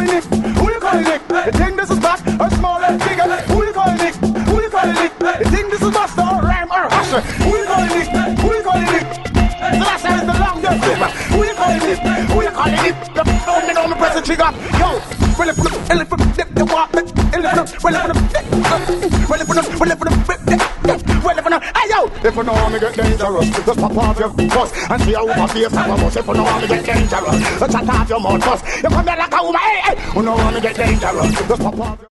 calling it? Who you calling it? You think this is bad or small or bigger? Who you calling it? Who you calling it? You think this is master or rhyme or husher? Who you calling it? Who you calling it? So that sounds the longest river. Who you calling it? Who you calling it? Don't know me press the trigger. Yo, well if the walk, well hey yo, if you know me get dangerous, just pop off your cuss and see how my face have a bus. If you know me get dangerous, just chat off your mouth cuss. You come here like a woman, hey, hey. You know me get dangerous, just pop off.